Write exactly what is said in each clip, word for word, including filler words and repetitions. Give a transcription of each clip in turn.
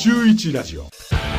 週一ラジオ。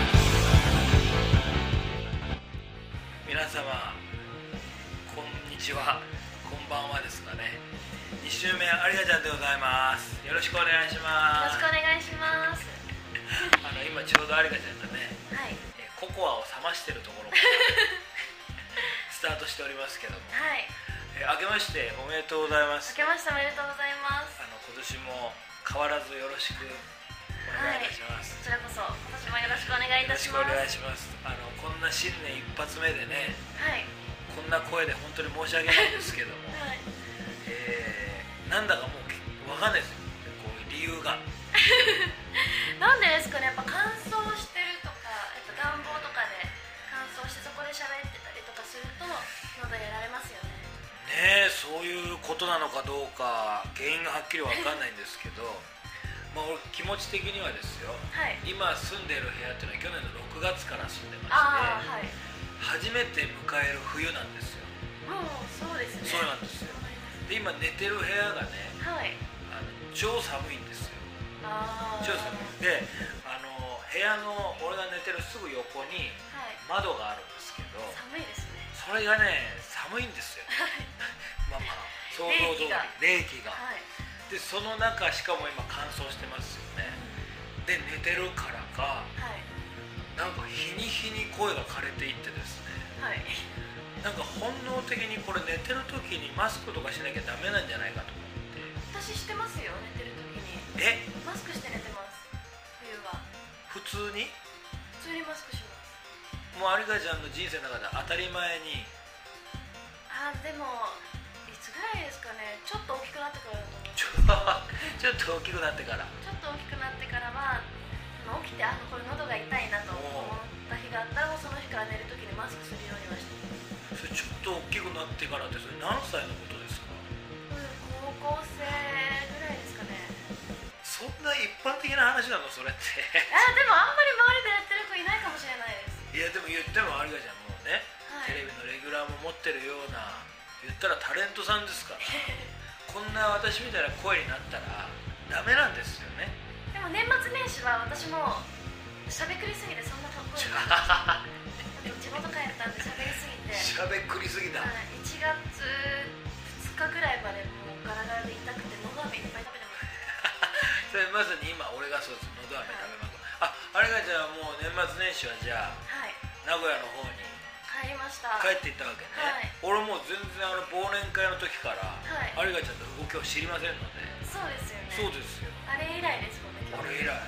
皆様こんにちは、こんばんはですかね。に週目有賀ちゃんでございます。よろしくお願いします。 よろしくお願いします。 あの今ちょうど有賀ちゃんがね、 はい、 えココアを冷ましてるところからスタートしておりますけども、 はい、 え明けましておめでとうございます。 明けましておめでとうございます。 あの今年も変わらずよろしくお願いいたします。 はい、こちらこそ今年もよろしくお願いいたします。 よろしくお願いします。あのこんな新年一発目でね、 はい、 こんな声で本当に申し訳ないんですけども、 はい、 えー、なんだかもうわかんないですよ、こういう理由がなんでですかね。やっぱ乾燥してるとか、やっぱ暖房とかで乾燥してそこで喋ってたりとかすると喉やられますよね。 ねえ、そういうことなのかどうか原因がはっきりわかんないんですけどまあ俺気持ち的にはですよ、 はい、 今住んでる部屋っていうのは去年のろくがつから住んでまして、 あー、はい、 初めて迎える冬なんですよ。 もうそうですね。 そうなんですよ。で今寝てる部屋がね、 はい、 あの超寒いんですよ。 あー、 超寒いで、あの部屋の俺が寝てるすぐ横にはい、 窓があるんですけど、 寒いですね。 それがね寒いんですよまあまあ想像通り冷気が、 はい、 でその中しかも今乾燥してますよね。で寝てるからか、 はい、 なんか日に日に声が枯れていってですね、 はい、 なんか本能的にこれ寝てる時にマスクとかしなきゃダメなんじゃないかと思って。 私してますよ、寝てる時に。 えマスクして寝てます、冬は。 普通に普通にマスクします。 もう有賀ちゃんの人生の中で当たり前に。 あー、でもいつぐらいですかね。ちょっと大きくなってからだと思う。 ちょちょっと大きくなってからちょっと大きくなってからは起きて、あのこれ喉が痛いなと思った日があったら、もうその日から寝る時にマスクするようにはしてます。 それちょっと大きくなってからって、それ何歳のことですか？ 高校生ぐらいですかね。 そんな一般的な話なのそれってあ、でもあんまり周りでやってる子いないかもしれないです。 いやでも言っても有賀ちゃんもうね、 はい、 テレビのレギュラーも持ってるような、言ったらタレントさんですからこんな私みたいな声になったらダメなんですよね。 でも年末年始は私もしゃべくりすぎてそんなかっこいいな地元帰ったんでしゃべりすぎてしゃべくりすぎた、 はい、いちがつふつかぐらいまでもうガラガラで痛くてのど飴いっぱい食べてましたそれまさに今俺がそうです。のど飴食べまくる、はい、あ有賀ちゃんはもう年末年始はじゃあ、はい、名古屋の方に帰りました。 帰っていったわけね、はい、俺もう全然あの忘年会の時から、はい、有賀ちゃんの動きを知りませんので。 そうですよね。 そうですよ。 あれ以来ですもんね。 あれ以来、はい、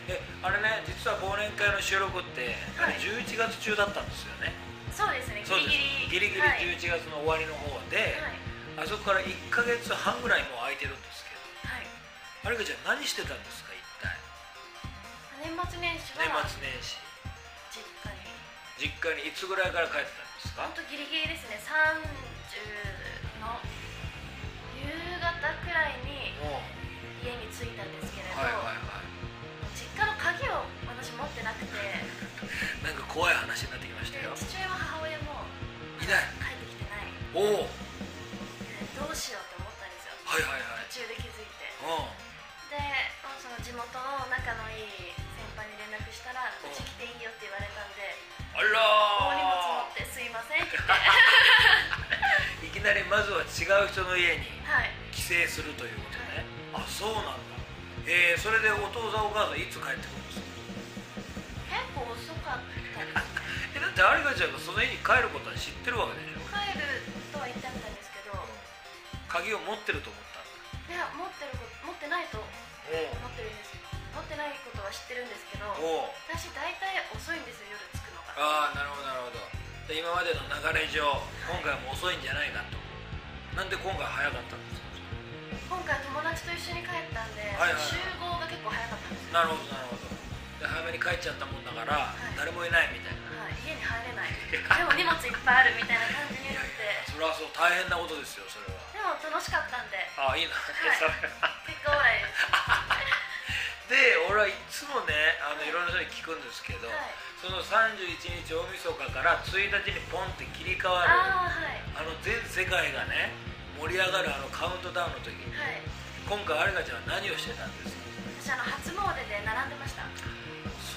であれね、実は忘年会の収録って、はい、あれじゅういちがつ中だったんですよね。 そうですね、ギリギリギリギリじゅういちがつの終わりの方で、はい、あそこからいっかげつはんぐらいもう空いてるんですけど、はい、有賀ちゃん何してたんですか一体？ 年末年始は年末年始実家に実家にいつぐらいから帰ってたんですか？ ほんとギリギリですね。さんじゅうの夕方くらいに家に着いたんですけれど、はいはいはい、実家の鍵を私持ってなくてなんか怖い話になってきましたよ。 父親も母親もいない、 帰ってきてない。 おお、 どうしようって思ったんですよ。 はいはいはい、 途中で気づいて。 おでその地元の仲のいい先輩に連絡したら、うち来ていいよって言われたんで、 あらー、 大荷物持ってすいませんっていきなりまずは違う人の家に帰省するということね、はい、あ、そうなんだ。えー、それでお父さんお母さんいつ帰ってくるんですか？ 結構遅かったですえ、だって有賀ちゃんがその家に帰ることは知ってるわけでしょ？ 帰るとは言ってみたんですけど、 鍵を持ってると思ったんだ。 いや、持ってること持ってないと思ってるんです。持ってないことは知ってるんですけど、私大体遅いんですよ、夜着くのが。ああ、なるほどなるほど。で今までの流れ上、今回も遅いんじゃないかと。なんで今回早かったんですか？ 今回友達と一緒に帰ったんで、はいはいはい、集合が結構早かったんですよ。 なるほどなるほど。で早めに帰っちゃったもんだから、はい、誰もいないみたいな、 はい、家に入れないでも荷物いっぱいあるみたいな感じになって。 それはそう、大変なことですよそれは。 でも楽しかったんで。 ああ、いいな、はい、それ結果オーライですで、俺はいつもね、あのいろんな人に聞くんですけど、はい、そのさんじゅういちにち大晦日からついたちにポンって切り替わる、あ、はい、あの全世界がね盛り上がるあのカウントダウンの時に、はい、今回有賀ちゃんは何をしてたんですか？ 私あの初詣で並んでました。 そ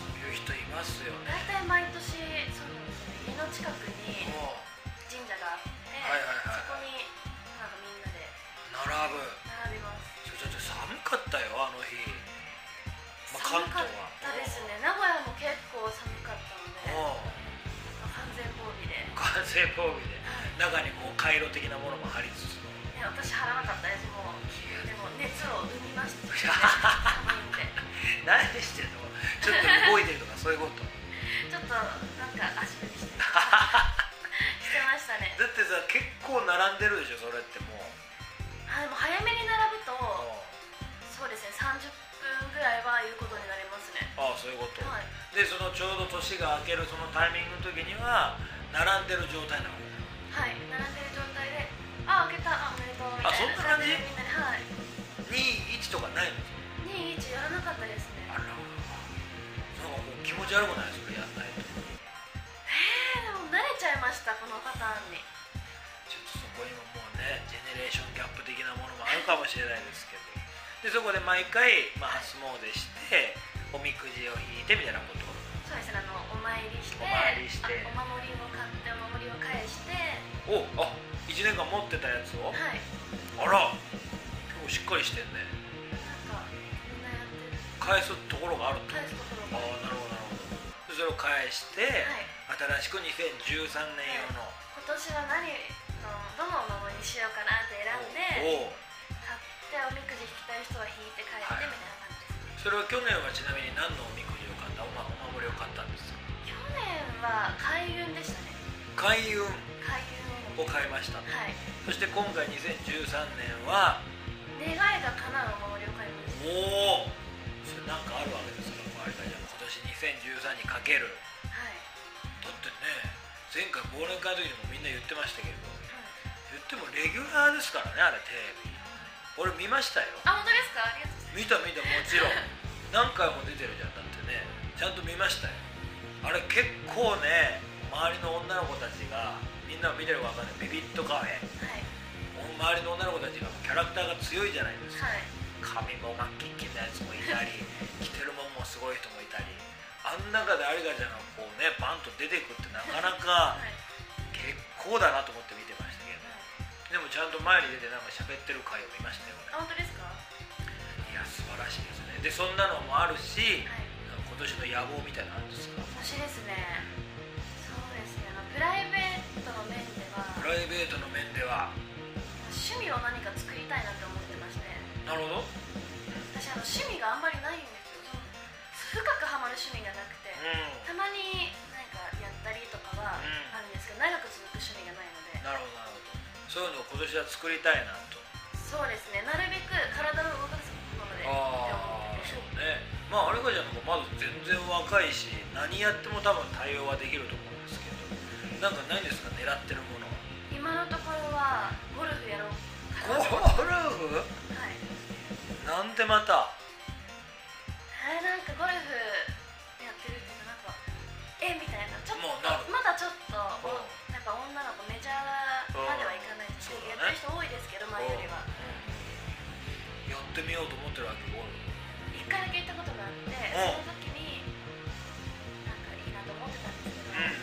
ますよね。 大体毎年そうなんですよね、家の近くに神社があって、はいはいはい、そこになんかみんなで並ぶ並びます。 ちょっと寒かったよあの日、まあ、関東は寒かったですね。名古屋も結構寒かったので、まあ、完全防備で完全防備で、はい、中にこう回路的なものも張りつつの、 ね、私張らなかったです。もうでも熱を生みました、ね、寒いんで何してんの、ちょっと動いてるとかそういうことちょっとなんか足踏みしてしてましたね。 だってさ結構並んでるでしょそれってもう。 あ、でも早めに並ぶとそうですね、さんじゅっぷんぐらいはいることになりますね。 ああ、そういうこと、はい、でそのちょうど年が明けるそのタイミングの時には並んでる状態なの。 はい、並んでる状態で、あ、明けた、あ、おめでとうみたいな。 あ、そんな感じ？ みんなで、はい、 にいちとかないの？ にいちやらなかったですね。 あら、なんかもう気持ち悪くない？それやんないと。 えー、でも慣れちゃいました、このパターンに。 ちょっとそこにももうね、ジェネレーションギャップ的なものもあるかもしれないですけどでそこで毎回、まあ、初詣しておみくじを引いてみたいなこと。 そうですね、あのお参りして、 お参りしてお守りを買ってお守りを返して、 お、あ、いちねんかん持ってたやつを、 はい、 あら、結構しっかりしてんね。 なんかみんなやってる。 返すところがあるって。 返すところが。 ああ、なるほどなるほど。それを返して、はい、新しくにせんじゅうさんねん用の、はい、 今年は何のどのお守りにしようかなって選んで、買っておみくじ引きたい人は引いて帰って、はい、みたいな感じです。 それは去年はちなみに何のおみくじを買った、お守りを買ったんですか？ 去年は開運でしたね。 開運開運を買いました。 はい。 そして今回にせんじゅうさんねんは願いが叶うお守りを買いました。 おお、それなんかあるわけですか？あれか、じゃあ今年にせんじゅうさんにかける。はい。だってね、前回忘年会の時にもみんな言ってましたけれど、はい、言ってもレギュラーですからね、あれテレビ。俺見ましたよ。 あ、本当ですか？ありがとうございます。 見た見た、もちろん何回も出てるじゃん。だってね、ちゃんと見ましたよ。あれ結構ね、周りの女の子たちが、みんな見てるか分かんないビビットカフェ、はい、周りの女の子たちがキャラクターが強いじゃないですか、はい、髪も真っキッキンなやつもいたり着てるもんもすごい人もいたり、あん中で有賀ちゃんがこうねバンと出てくってなかなか結構だなと思って見てましたけど、はい、でもちゃんと前に出てなんか喋ってる回を見ましたよ。 あ、本当ですか？ いや、素晴らしいですね。でそんなのもあるし、はい、今年の野望みたいなのあるんですか？ 私ですね、そうですね、あのプライベートの面ではプライベートの面では趣味を何か作りたいなって思ってまして。 なるほど。 私あの趣味があんまりないんですよ。深くハマる趣味がなくて、うん、たまになんかやったりとかはあるんですけど、うん、長く続く趣味がないので。 なるほどなるほど。そういうのを今年は作りたいなと。 そうですね、なるべく体を動かすものでって思ってて。 そうね、まあ有賀ちゃんの子まだ全然若いし、何やっても多分対応はできると思うんですけど、なんかないんですか、狙ってるもの。 今のところはゴルフやろうかな。ゴルフ？ はい。 なんでまた？ えー、なんかゴルフやってるっていうか、なんかえみたいな、ちょっとまだちょっとやっぱ女の子メジャーまではいかないですけど、やってる人多いですけど、前よりは。 やってみようと思ってるわけ？ゴルフ一回だけ行ったことがあって、その時になんかいいなと思ってたんですけど、うん、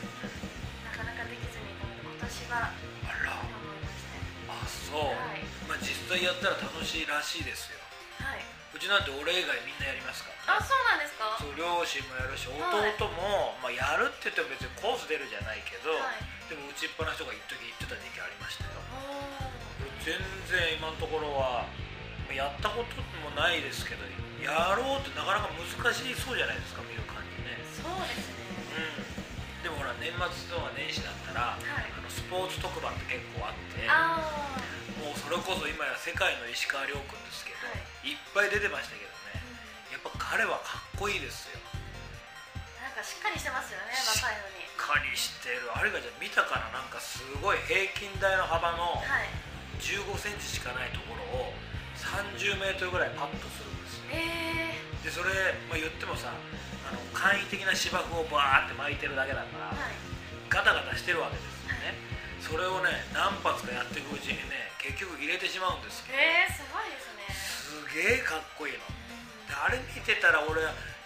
なかなかできずにいたので、今年はあら思いまして。 あ、そう、はい、まあ実際やったら楽しいらしいですよ。はい。うちなんて俺以外みんなやりますから、 ね。あ、そうなんですか？ そう、両親もやるし、弟も、はい、まあ、やるって言っても別にコース出るじゃないけど、はい、でも打ちっぱなしとか一時言ってた時期ありましたよ。全然今のところはやったこともないですけど、やろうってなかなか難しいそうじゃないですか、見る感じね。 そうですね。 うん。でもほら、年末とか年始だったら、はい、あのスポーツ特番って結構あって、 あ、 もうそれこそ今や世界の石川遼君ですけど、はい、いっぱい出てましたけどね、うん、やっぱ彼はかっこいいですよ。 なんかしっかりしてますよね、若いのに。 しっかりしてる。有賀ちゃん見たかな、なんかすごい平均台の幅のじゅうごセンチしかないところをさんじゅうメートルぐらいパッとするんですよ。 えー、 でそれ、まあ、言ってもさ、あの簡易的な芝生をバーって巻いてるだけだから、はい、ガタガタしてるわけですよね、はい、それをね何発かやっていくうちにね、結局入れてしまうんですけど、 えー、すごいですね。 すげえかっこいいの。であれ見てたら俺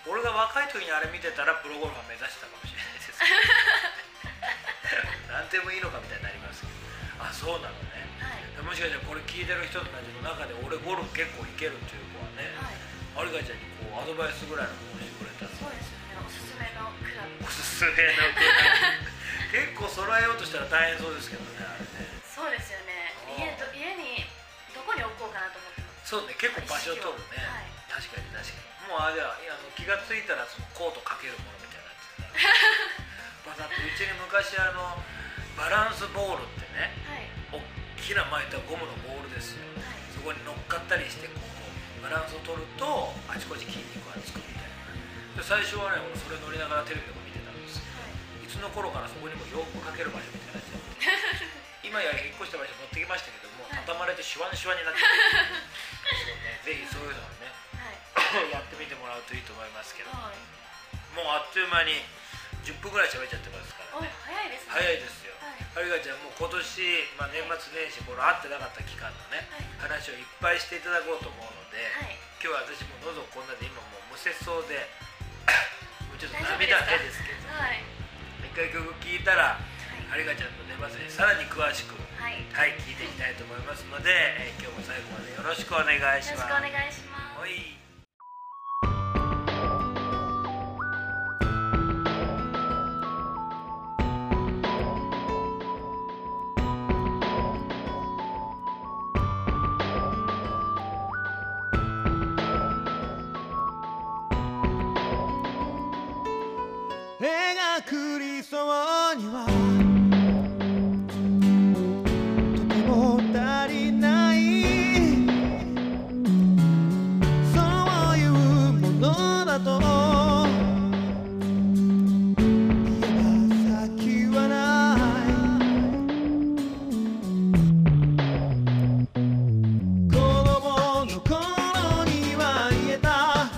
俺が若い時にあれ見てたらプロゴルファー目指してたかもしれないです何でもいいのかみたいになりますけど。あ、そうなのね、はい、もしかしたらこれ聞いてる人たちの中で俺ゴルフ結構いけるっていう子はね、はい、有賀ちゃんにこうアドバイスぐらいのものをしてくれた。 そうですよね、おすすめのクラブ。 おすすめのクラブ結構揃えようとしたら大変そうですけどね、あれね。 そうですよね、家ど家にどこに置こうかなと思ってます。 そうね、結構場所取るね、はい、確かに確かに。もうあれはあの気がついたらそのコートかけるものみたいになってた。だってうちに昔あのバランスボールってね、はい、大きな巻いたゴムのボールですよ、はい、そこに乗っかったりしてこうバランスを取るとあちこち筋肉がつくみたいな。で最初はね、俺それ乗りながらテレビとか見てたんですけど、はい、いつの頃からそこにも洋服かける場所みたいになっちゃって今や引っ越した場所持ってきましたけども、はい、畳まれてシュワンシュワンになってるね、ぜひそういうのをね、はい、やってみてもらうといいと思いますけど、はい、もうあっという間にじゅっぷんぐらい喋っちゃってますからね。 早いですね。 早いですよ。有賀ちゃんもう今年、まあ、年末年始この会ってなかった期間のね、はい、話をいっぱいしていただこうと思うので、はい、今日は私も喉こんなで今もうむせそうでもうちょっと涙目ですけど、はい、一回曲聴いたら、はい、有賀ちゃんの年末にさらに詳しく、はいはい、聞いていきたいと思いますので、えー、今日も最後までよろしくお願いします。 よろしくお願いします。はい。 描く理想にはとても足りない、そういうものだと言えば先はない。子供の頃には言えた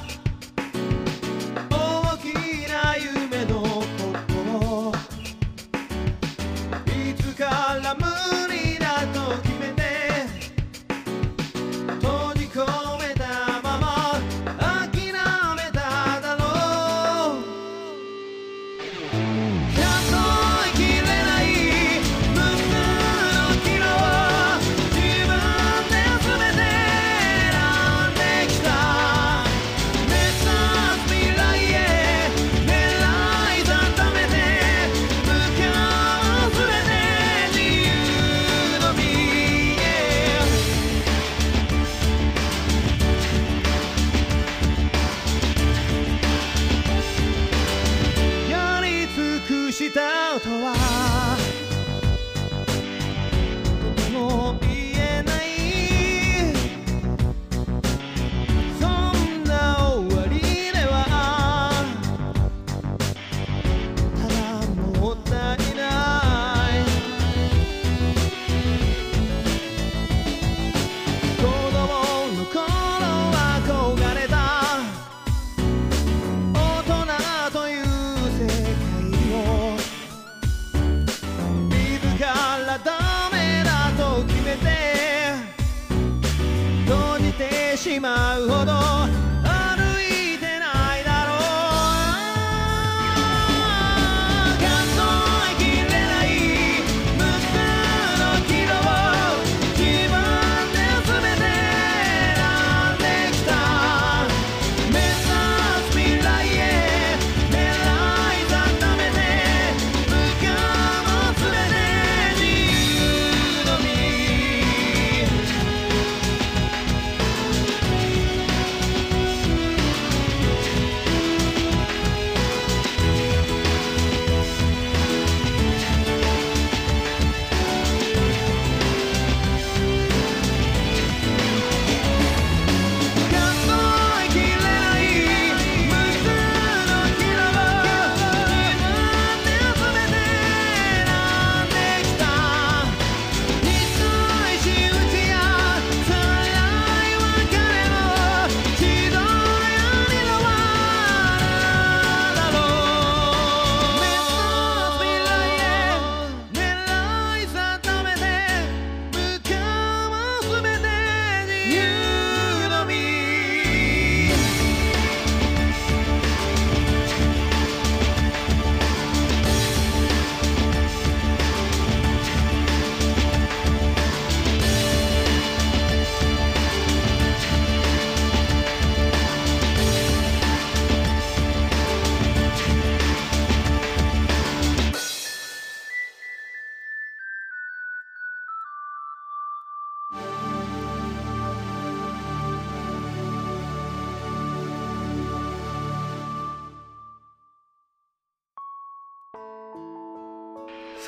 大きな夢のこと、いつから無理だと決めて閉じ込めたまま諦めただろう。数えきれない無数のキロを自分で全て選んできた。目指す未来へ狙い定めて向かう全て自由の身へ。やり尽くしたとはとても言えない、そんな終わりではただもったいない。子供の頃は憧れた大人という世界を自らダメだと決めて閉じてしまうほど歩いてないだろう。数えきれない無数のキロを自分で全て選んできた。目指す未来へ狙い定めて向かう全て自由の身。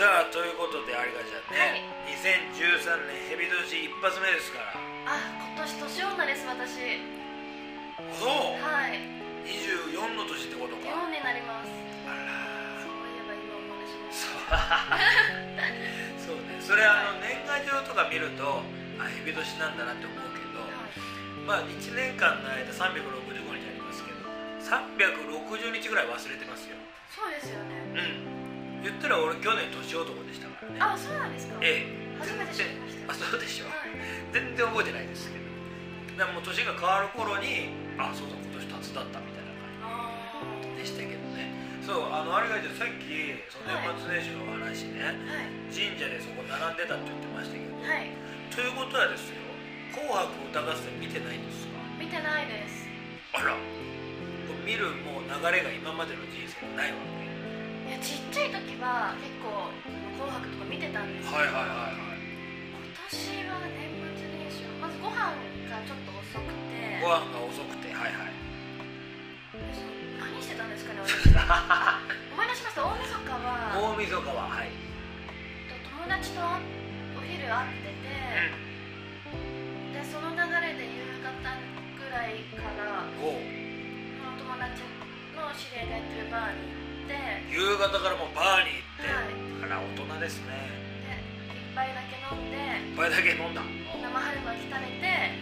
さあということで有香ちゃんね、 はい、 にせんじゅうさんねんヘビ年一発目ですから。 あ、今年年女です私。 そう、 はい、 にじゅうよんの年ってことか。 よんになります。 あら、 そういえば今思い出しました。 そうね、それあの年賀状とか見るとあヘビ年なんだなって思うけど、まあいちねんかんの間さんびゃくろくじゅうごにちありますけどさんびゃくろくじゅうにちぐらい忘れてますよ。 そうですよね。 うん、言ったら俺去年年男でしたからね。 あ、そうなんですか。 ええ、 初めて知りました。 あ、そうでしょ、 はい、 全然覚えてないですけど、でももう年が変わる頃にあ、そうだ今年達だったみたいな感じでしたけどね。そう、あのあれがさっきその年末年始のお話ね、はい、神社でそこ並んでたって言ってましたけど、はい、ということはですよ、紅白歌合戦見てないんですか？ 見てないです。 あら、見るもう流れが今までの人生ないわけ？ いや、ちっちゃい時は結構紅白とか見てたんですけど、 はいはいはいはい、 今年は年末年始はまずご飯がちょっと遅くて、 ご飯が遅くて、はいはい、 何してたんですかね私。思い出しました。大晦日は大晦日ははい、 友達とお昼会ってて、うん、でその流れで夕方ぐらいからお友達の知り合いがやってるバーに行って、 夕方からもうバーに行って、 はい、 あら大人ですね。 で一杯だけ飲んで、 一杯だけ飲んだ、 生春巻き食べて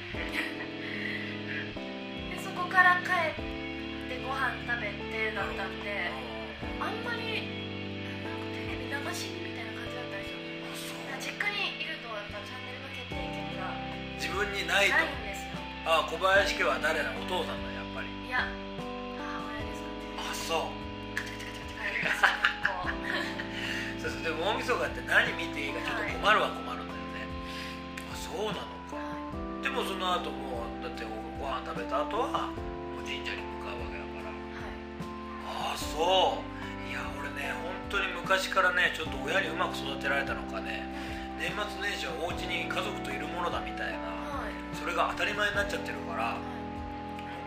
でそこから帰ってご飯食べてだったんで、あんまりなんかテレビ流しみたいな感じだったんですよ。実家にいるとやっぱチャンネルの決定権が自分にないと。 ないんですよ。 あ、小林家は誰だ？お父さんだやっぱり。 いや、母親ですかね。 あ、そう。そうそう、でも大晦日って何見ていいかちょっと困るは困るんだよね。あ、そうなのか。でもその後もうだってご飯食べた後はもう神社に向かうわけだから。はい、あ、そう。いや俺ね本当に昔からねちょっと親にうまく育てられたのかね、年末年始はお家に家族といるものだみたいな、はい、それが当たり前になっちゃってるから、はい、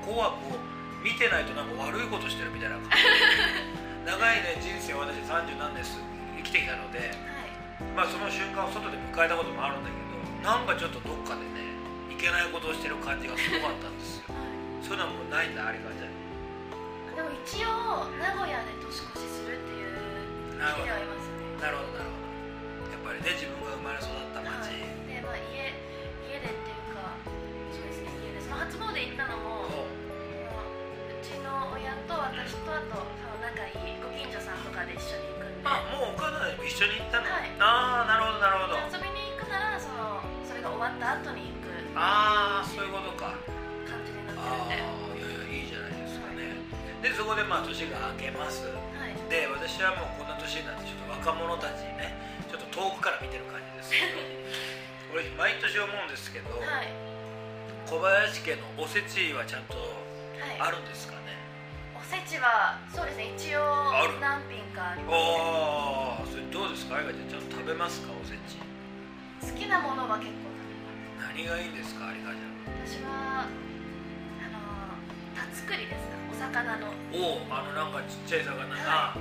紅白を見てないとなんか悪いことしてるみたいな感じ長いね人生私さんじゅうなんです生きてきたので、はい、まあその瞬間を外で迎えたこともあるんだけど、なんかちょっとどっかでねいけないことをしてる感じがすごかったんですよ。そういうのはもうないんだ、あれがじゃでも一応名古屋で年越しするっていう意味ではいますね。 なるほどなるほど。やっぱりね自分が生まれ育った町、はい、 で、まあ、家, 家でっていうかそうですね、家でその初詣行ったのも、うちの親と私とあと仲いいご近所さんとかで一緒に行くんで。 あ、もうお母さん一緒に行ったの？ はい、 ああ、なるほどなるほど。 遊びに行くならそのそれが終わった後に行く。 ああ、そういうことか。 感じになってるんで。 ああ、いやいやいいじゃないですかね。でそこでまあ年が明けます、はい、で私はもうこんな年になってちょっと若者たちにねちょっと遠くから見てる感じですけど俺毎年思うんですけど、はい、小林家のおせちはちゃんとあるんですかね？ はい、おせちはそうですね、一応何品かあります、ね、 ああ、それどうですか？あいがちゃんちゃんと食べますか？おせち好きなものは結構食べます。 何がいいんですか？ありがちゃん。 私はあのタツクリですか、お魚の。 おお、あのなんかちっちゃい魚が、はい、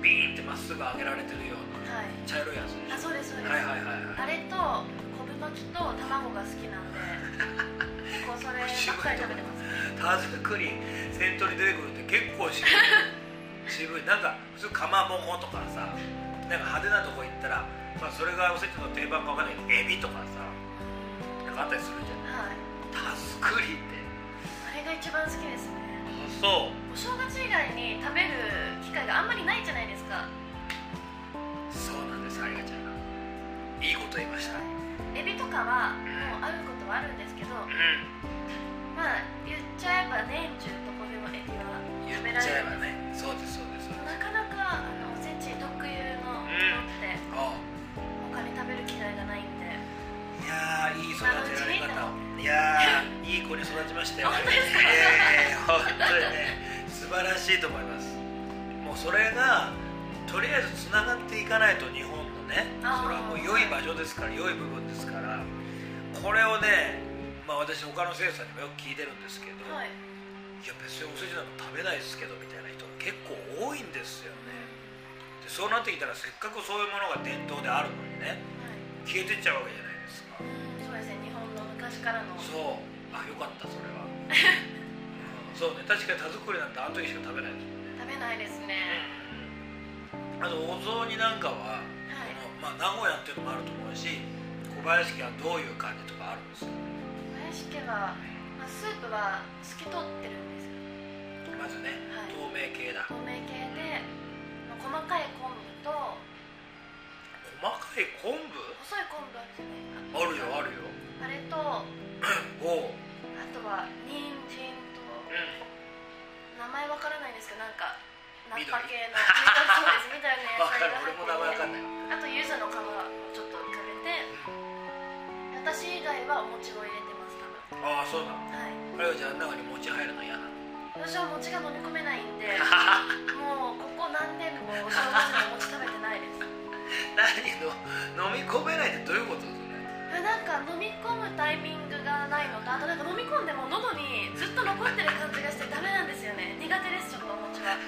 ビーンってまっすぐ揚げられてるような、はい、茶色いやつでしょ。 あ、そうですそうです、 はいはいはいはい、 あれと昆布巻きと卵が好きなんで結構そればっかり食べてます。 タツクリ先頭に出てくるって結構渋い渋い。なんか普通かまぼことかさ、なんか派手なとこ行ったら、まあ、それがおせちの定番か分かんないけどエビとかさなんかあったりするじゃん、はい、タツクリってあれが一番好きですね。 あ、そう。 お正月以外に食べる機会があんまりないじゃないですか。 そうなんです、ありがちゃんがいいこと言いました。 エビとかはもうあることはあるんですけど、うん、まあ言っちゃえば年中どこでもエビは食べられるんです。 言っちゃえばね、そうですそうですそうです。 なかなかあのおせち特有のものって、うん、他に食べる機会がないんで。 いやー、いい育てられ方。いやー、いい子に育ちましたよ。 本当ですか？ えー、本当にね、素晴らしいと思います。もうそれがとりあえずつながっていかないと、日本のね、それはもう良い場所ですから、良い部分ですから、これをね、まあ私他の生徒さんにもよく聞いてるんですけど、はい、いや別におせちなんか食べないですけどみたいな人が結構多いんですよね。でそうなってきたらせっかくそういうものが伝統であるのにね、 はい、 消えてっちゃうわけじゃないですか。 うん、そうですね、日本の昔からの。 そう、あ、よかったそれは、うん、そうね、確かに田作りなんてあの時しか食べないですもんね。 食べないですね。 あとお雑煮なんかは、はい、このまあ、名古屋っていうのもあると思うし、小林家はどういう感じとかあるんですか？ 小林家は、まあ、スープは透き通ってるんですよ。 まずね、はい、透明系だ。 透明系で、まあ、細かい昆布と、 細かい昆布？ 細い昆布あるじゃないあるよあるよ。 あれとおあとは人参と、うん、名前わからないんですけど、なんかナッパ系のそうですみたいな野菜が入ってて、 俺も名前わかんない。 あと柚子の皮をちょっと浮かべて、私以外はお餅を入れてます多分。 ああ、そうだ。 はい。 あれはじゃあ中に餅入るの嫌なの？ 私は餅が飲み込めないんでもうここ何年もお正月にお餅食べてないです。 何の飲み込めないってどういうこと？ なんか飲み込むタイミングがないのと、あとなんか飲み込んでも喉にずっと残ってる感じがしてダメなんですよね。苦手です、ちょっとお餅は。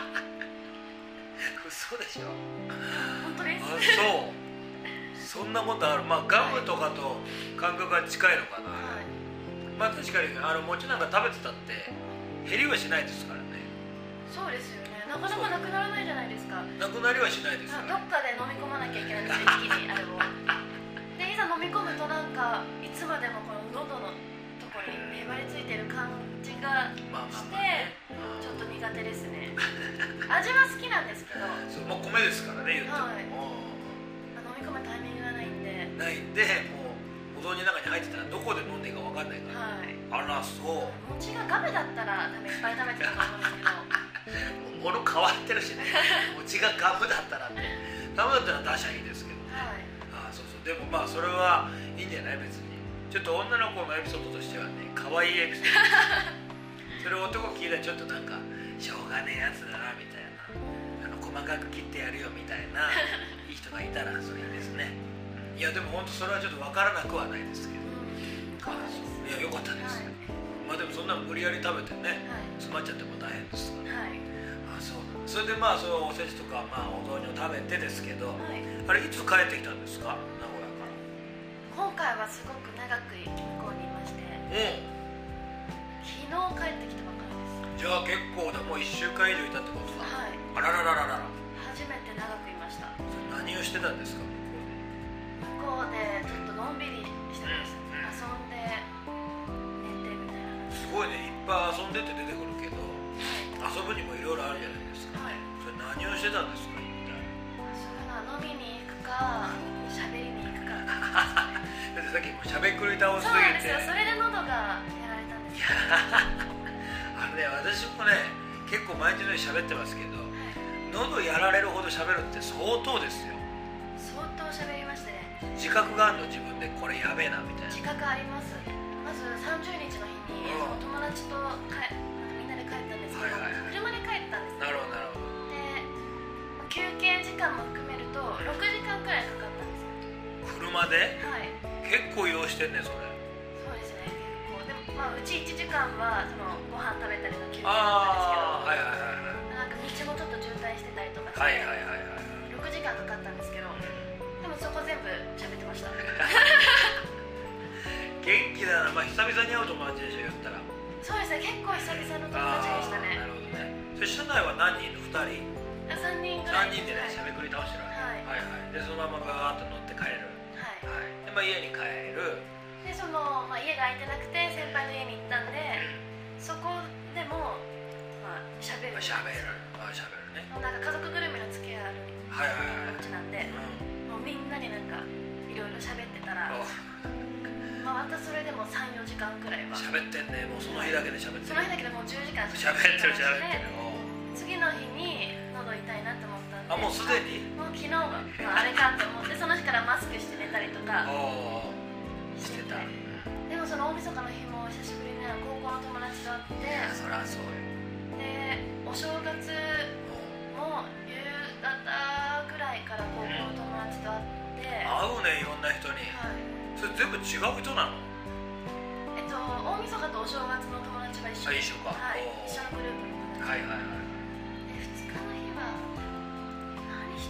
嘘でしょ？ 本当です。 あ、そう。そんなことある。まあガムとかと感覚が近いのかな。はい、まあ確かにあの餅なんか食べてたって減りはしないですからね。 そうですよね。なかなかなくならないじゃないですか。 なくなりはしないですから、ね。 どっかで飲み込まなきゃいけないんですよ、一気にあれを。で、いざ飲み込むとなんかいつまでもこの喉のところにへばりついてる感じがして、まあまあまあね、ちょっと苦手ですね。味は好きなんですけど。 そう、まあ、米ですからね、言っても。はい、 飲み込むタイミングがないんで。 ないんで、もうお雑煮の中に入ってたらどこで飲んでいいか分かんないから。はい、あら、そう。 餅がガムだったら多分いっぱい食べてると思うんですけど。 物変わってるしね。餅がガムだったらって。ガムだったら出しゃいいですけどね。はい、あ、そうそう。でもまあそれはいいんじゃない、別に。ちょっと女の子のエピソードとしてはね、可愛いエピソード。それを男聞いたらちょっとなんかしょうがねえやつだなみたいな、あの細かく切ってやるよみたいないい人がいたらそれいいですね。いやでも本当それはちょっと分からなくはないですけど、あ、いやよかったです、はい、まあでもそんな無理やり食べてね、はい、詰まっちゃっても大変ですから、はい、あ、そうなん。それでまあそういうおせちとか、まあ、お雑煮を食べてですけど、はい、あれいつ帰ってきたんですか、名古屋から。 今回はすごく長く向こうにいまして、うん、昨日帰ってきたばかりです。 じゃあ結構だ、もういっしゅうかん以上いたってことだ。 はい。 あらららららら。 初めて長くいました。 何をしてたんですか、 向こうで。向こうでちょっとのんびりしてました、うん、遊んで寝てみたいな。すごいね、いっぱい遊んでって出てくるけど、はい、遊ぶにもいろいろあるじゃないですか。はい、それ何をしてたんですか、一体。 それは飲みに行くか喋りに行くか。 だってさっきもしゃべくり倒しすぎて。 そうなんですよ、それで喉がやられたんですよ。 あのね、私もね結構毎日のように喋ってますけど、はい、喉やられるほど喋るって相当ですよ。 相当喋りましたね。 自覚があるの、自分でこれやべえなみたいな。 自覚あります。まずさんじゅうにちの日に、うん、友達とかみんなで帰ったんですけど、はいはいはい、車で帰ったんです。 なるほどなるほど。 で、休憩時間も含めるとろくじかんくらいかかったんですよ。 車で？ はい。 結構移動してんね、それ。 そうですね、結構。でもまあうちいちじかんはそのご飯食べたりの休憩だったんですけど、はいはいはいはい、なんか道もちょっと渋滞してたりとかして、はいはいはいはい、ろくじかんかかったんですけど、うん、でもそこ全部喋ってました。 元気だな。まあ久々に会う友達でしょ、言ったら。 そうですね、結構久々の友達でしたね。 なるほどね。それ車内は何人？ふたり？ さんにんぐらい。 さんにんでね、しゃべくり倒してるわけ。はいはいはい。でそのままガーッと乗って帰る。はい。でまあ家に帰る。 でその、まあ、家が空いてなくて先輩の家に行ったんで、うん、そこでもまあしゃべる。 しゃべる。まあしゃべるね。 なんか家族ぐるみの付き合いあるお家なんで、もうみんなになんかいろいろしゃべってたら。まあ、またそれでもさん、よじかんくらいは喋ってんね。もうその日だけで喋ってる。 その日だけでもうじゅうじかん喋ってる喋ってる。 次の日に喉痛いなって思ったんで、 あ、もうすでにもう昨日は、まあ、あれかって思ってその日からマスクして寝たりとかしてた。 でもその大晦日の日も久しぶりに高校の友達と会って、 そりゃそうよ。 でお正月も夕方ぐらいから高校の友達と会って、 会うね、いろんな人に。はい。それ全部違う人なの？ えっと大晦日とお正月の友達は一緒。 あ、一緒か。 はい、一緒のグループの友達。 はいはいはい。 でふつかの日は何し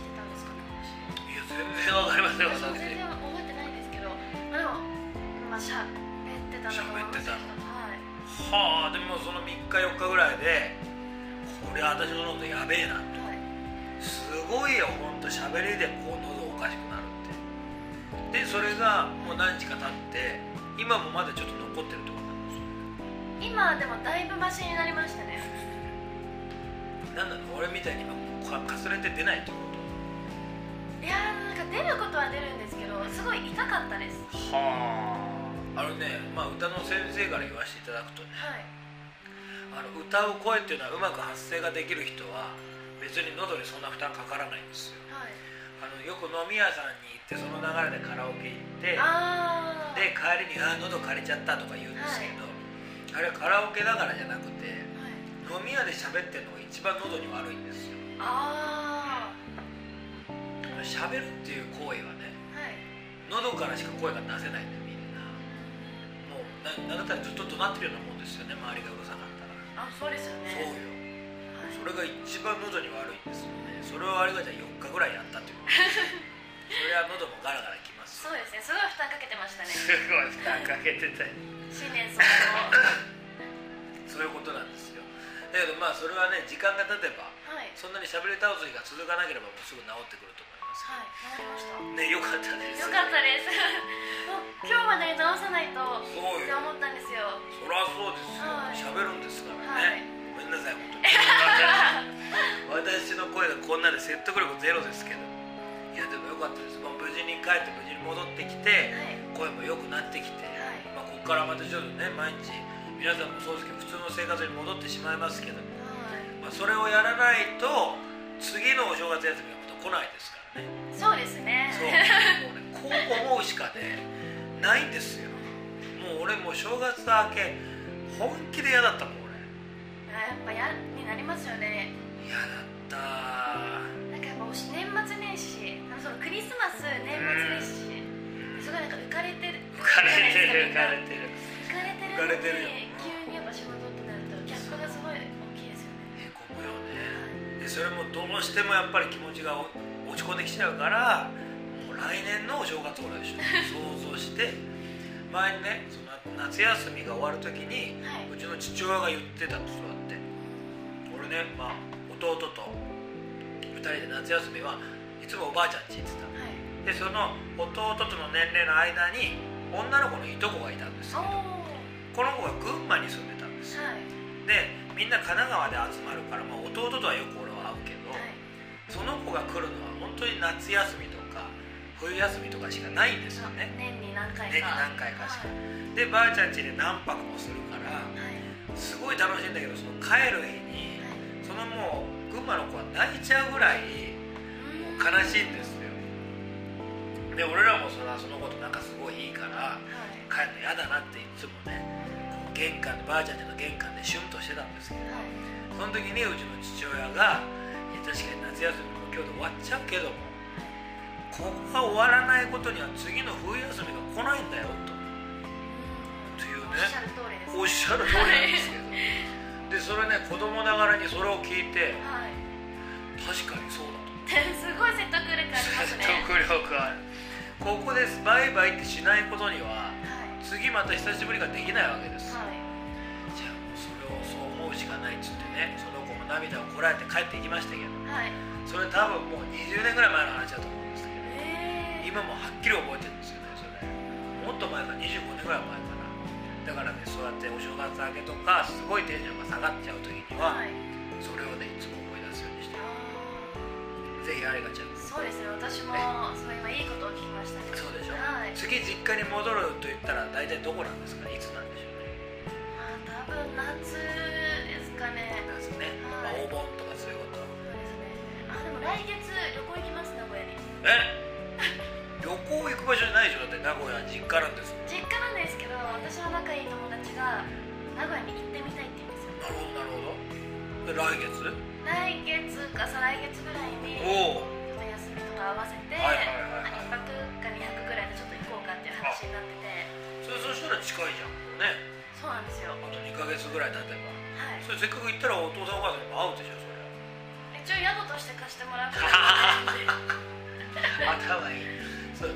れは私も全然覚えてないんですけど、まあ、でもまあしゃべってたんだと思いますけど、 はあ、でもそのみっかよっかぐらいでこれ私の喉やべえなと、はい、すごいよほんと喋りでこう喉おかしくなるって。でそれがもう何日か経って今もまだちょっと残ってるってことなんですよ。 今でもだいぶマシになりましたね。 なんだろう、俺みたいに今かすれて出ないってこと？ いやー、なんか出ることは出るんですけどすごい痛かったです。 はあ、あのね、まあ歌の先生から言わせていただくとね、はい、あの歌う声っていうのはうまく発声ができる人は別に喉にそんな負担かからないんですよ、はい、あのよく飲み屋さんに行ってその流れでカラオケ行ってあで帰りにあ喉枯れちゃったとか言うんですけど、はい、あれはカラオケだからじゃなくて、はい、飲み屋で喋ってるのが一番喉に悪いんですよ。ああ、喋るっていう行為はね、はい、喉からしか声が出せないんだよみんな。もう な, なんだったらずっと怒鳴ってるようなもんですよね、周りがうるさかったら。 あ、そうですよね。 そうよ、はい、それが一番喉に悪いんですよね。それをあれがじゃあよっかぐらいやったっていうことそれは喉もガラガラきます。 そうですね、すごい負担かけてましたね。 すごい負担かけてた新年早々 そういうことなんですよ。だけどまあそれはね、時間が経てば、はい、そんなに喋り倒す日が続かなければもうすぐ治ってくると思います。はい、 治りましたね。よかったです。 よかったですもう今日までに直さないとって思ったんですよ。 そりゃそうですよ、喋、はい、るんですからね、はい、ごめんなさい本当に私の声がこんなで説得力ゼロですけど、いやでもよかったです。もう無事に帰って無事に戻ってきて、はい、声も良くなってきて、はい、まあ、ここからまたちょっとね毎日皆さんもそうですけど普通の生活に戻ってしまいますけども、はい、まあ、それをやらないと次のお正月休みがまた来ないですからね。 そうですね。 そうもうね、こう思うしかねないんですよ。もう俺もう正月明け本気で嫌だったもん俺。 やっぱ嫌になりますよね。 嫌だった。 なんかやっぱ年末年始、そのクリスマス年末年始、うん、すごいなんか浮かれてる浮かれてる浮かれてる浮かれてる浮かれてるよ。急にやっぱ仕事ってなるとギャップがすごい大きいですよね。へこむよね。 でそれもどうしてもやっぱり気持ちが落ち込んできちゃうから、もう来年のお正月を来週想像して前にね、その夏休みが終わる時に、はい、うちの父親が言ってたんですよ。って俺ね、まあ、弟とふたりで夏休みはいつもおばあちゃん家行ってた、はい、でその弟との年齢の間に女の子のいとこがいたんですけど、この子が群馬に住んでたんですよ、はい、でみんな神奈川で集まるから、まあ、弟とはよく俺は会うけど、はい、その子が来るのは本当に夏休みとか冬休みとかしかないんですよね。 年に何回か年に何回かしか、はい、でばあちゃん家で何泊もするから、はい、すごい楽しいんだけど、その帰る日に、はい、そのもう群馬の子は泣いちゃうぐらいもう悲しいんですよ。で俺らもそれはその子と仲すごいいいから、はい、帰るの嫌だなっていつもね、こう玄関でばあちゃん家の玄関でシュンとしてたんですけど、はい、その時にうちの父親が「確かに夏休みも今日で終わっちゃうけども、ここが終わらないことには次の冬休みが来ないんだよ」と。というね、おっしゃる通りなんですけどでそれね、子供ながらにそれを聞いて、はい、確かにそうだとすごい説得力ありますね。 説得力ある。ここですバイバイってしないことには、はい、次また久しぶりができないわけです、はい、じゃあもうそれをそう思うしかないっつってね、その子も涙をこらえて帰っていきましたけど、はい、それ多分もうにじゅうねんぐらい前の話だと思うんですけど、えー、今もはっきり覚えてるんですよね。それもっと前かにじゅうごねんぐらい前かな。だからね、そうやってお正月明けとかすごいテンションが下がっちゃう時には、はい、それをねいつも思い出すようにして、ぜひあれがちゃんそうですね、私もそう今いいことを聞きましたね。 そうでしょ、 はい、 次実家に戻ると言ったら大体どこなんですか、いつなんでしょうね。 まあ多分夏ですかね。 夏ね、はい、まあ、お盆とかそういうこと。 そうですね。あ、でも来月旅行行きます名古屋に。 え旅行行く場所じゃないでしょ。だって名古屋実家なんです。 実家なんですけど、私の仲いい友達が名古屋に行ってみたいって言うんですよ。 なるほどなるほど。で来月来月か再来月ぐらいにちょっと休みとか合わせて、はいはいはいはい、いっぱくかにはくぐらいでちょっと行こうかっていう話になってて。 それそしたら近いじゃんね。 そうなんですよ。 あとにかげつぐらい経てば、はい、それせっかく行ったらお父さんお母さんにも会うでしょ。それ一応宿として貸してもらうから頭いい。そうね。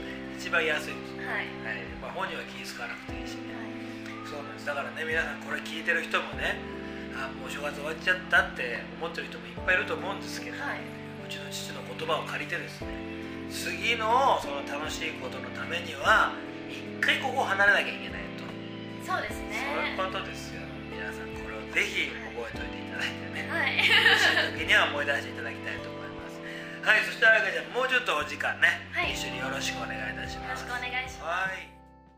一番安いですね、 はいはいまあ、本人は気使わなくていいしね、 はい、 そうなんです。だからね、皆さんこれ聞いてる人もね、あもう正月終わっちゃったって思ってる人もいっぱいいると思うんですけど、 はい、 うちの父の言葉を借りてですね、次のその楽しいことのためには一回ここを離れなきゃいけないと。 そうですね。 そういうことですよ。皆さんこれをぜひ覚えておいていただいてね、 はい、 そういう時には思い出していただきたいと思います。はい、そしてあやかちゃん、もうちょっとお時間ね、はい、一緒によろしくお願いいたします。 よろしくお願いします。 はい。